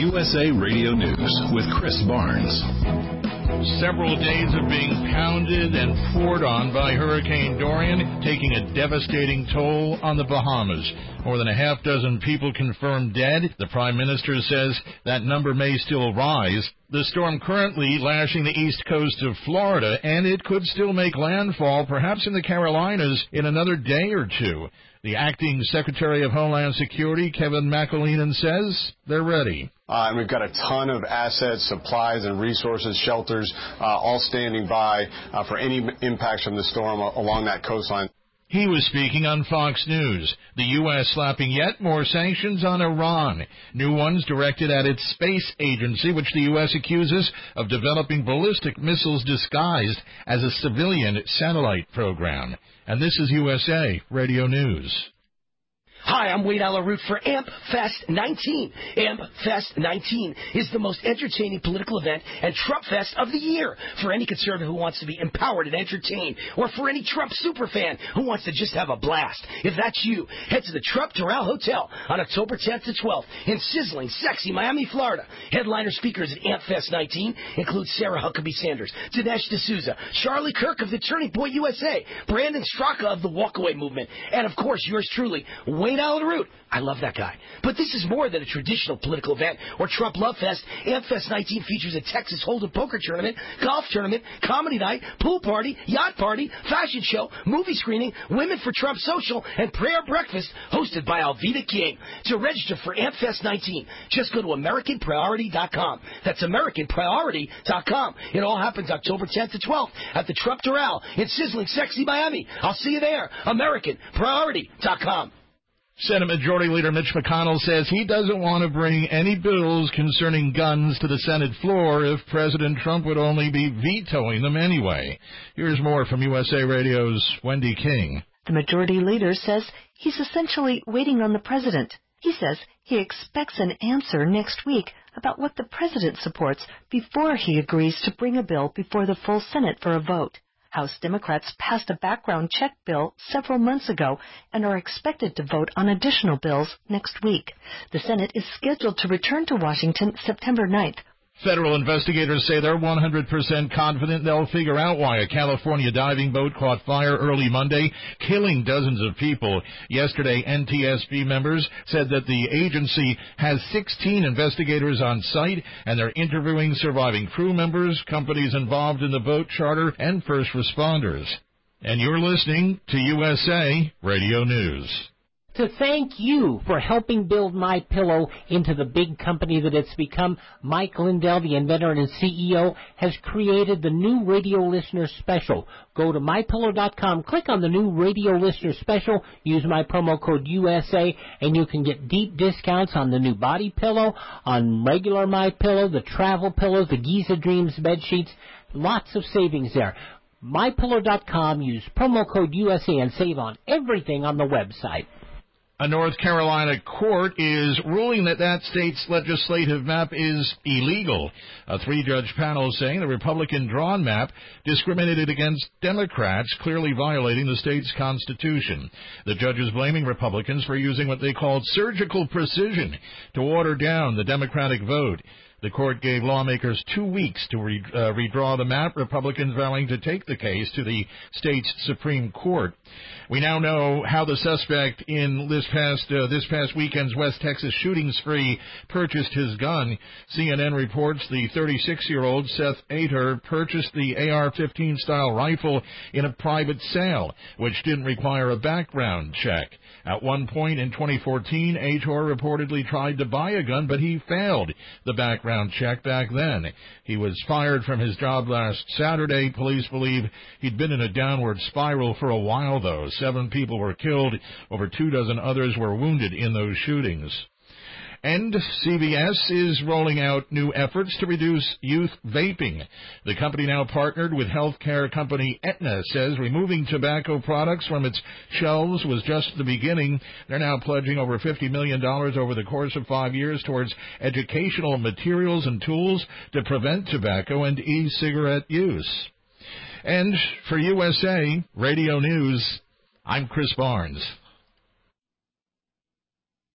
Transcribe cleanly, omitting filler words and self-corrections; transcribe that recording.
USA Radio News with Chris Barnes. Several days of being pounded and poured on by Hurricane Dorian, taking a devastating toll on the Bahamas. More than a half dozen people confirmed dead. The Prime Minister says that number may still rise. The storm currently lashing the east coast of Florida, and it could still make landfall, perhaps in the Carolinas, in another day or two. The acting Secretary of Homeland Security, Kevin McAleenan, says they're ready. And we've got a ton of assets, supplies, and resources, shelters, all standing by for any impacts from the storm along that coastline. He was speaking on Fox News. The U.S. slapping yet more sanctions on Iran. New ones directed at its space agency, which the U.S. accuses of developing ballistic missiles disguised as a civilian satellite program. And this is USA Radio News. Hi, I'm Wade Alaroot for AMP Fest 19. AMP Fest 19 is the most entertaining political event and Trump Fest of the year for any conservative who wants to be empowered and entertained, or for any Trump superfan who wants to just have a blast. If that's you, head to the Trump Doral Hotel on October 10th to 12th in sizzling, sexy Miami, Florida. Headliner speakers at AMP Fest 19 include Sarah Huckabee Sanders, Dinesh D'Souza, Charlie Kirk of the Turning Point USA, Brandon Straka of the Walkaway Movement, and of course yours truly, Wade Alaroot. I love that guy. But this is more than a traditional political event or Trump Love Fest. AMP Fest 19 features a Texas Hold'em poker tournament, golf tournament, comedy night, pool party, yacht party, fashion show, movie screening, Women for Trump social, and prayer breakfast hosted by Alveda King. To register for AMP Fest 19, just go to AmericanPriority.com. That's AmericanPriority.com. It all happens October 10th to 12th at the Trump Doral in sizzling, sexy Miami. I'll see you there. AmericanPriority.com. Senate Majority Leader Mitch McConnell says he doesn't want to bring any bills concerning guns to the Senate floor if President Trump would only be vetoing them anyway. Here's more from USA Radio's Wendy King. The Majority Leader says he's essentially waiting on the President. He says he expects an answer next week about what the President supports before he agrees to bring a bill before the full Senate for a vote. House Democrats passed a background check bill several months ago and are expected to vote on additional bills next week. The Senate is scheduled to return to Washington September 9th. Federal investigators say they're 100% confident they'll figure out why a California diving boat caught fire early Monday, killing dozens of people. Yesterday, NTSB members said that the agency has 16 investigators on site, and they're interviewing surviving crew members, companies involved in the boat charter, and first responders. And you're listening to USA Radio News. To thank you for helping build MyPillow into the big company that it's become, Mike Lindell, the inventor and CEO, has created the new radio listener special. Go to MyPillow.com, click on the new radio listener special, use my promo code USA, and you can get deep discounts on the new body pillow, on regular MyPillow, the travel pillows, the Giza Dreams bed sheets. Lots of savings there. MyPillow.com, use promo code USA and save on everything on the website. A North Carolina court is ruling that state's legislative map is illegal. A three-judge panel saying the Republican-drawn map discriminated against Democrats, clearly violating the state's constitution. The judges blaming Republicans for using what they called surgical precision to water down the Democratic vote. The court gave lawmakers 2 weeks to redraw the map, Republicans vowing to take the case to the state's Supreme Court. We now know how the suspect in this past weekend's West Texas shooting spree purchased his gun. CNN reports the 36-year-old Seth Ater purchased the AR-15 style rifle in a private sale, which didn't require a background check. At one point in 2014, Ator reportedly tried to buy a gun, but he failed the background check back then. He was fired from his job last Saturday. Police believe he'd been in a downward spiral for a while, though. 7 people were killed. Over 24 others were wounded in those shootings. And CVS is rolling out new efforts to reduce youth vaping. The company, now partnered with healthcare company Aetna, says removing tobacco products from its shelves was just the beginning. They're now pledging over $50 million over the course of 5 years towards educational materials and tools to prevent tobacco and e-cigarette use. And for USA Radio News, I'm Chris Barnes.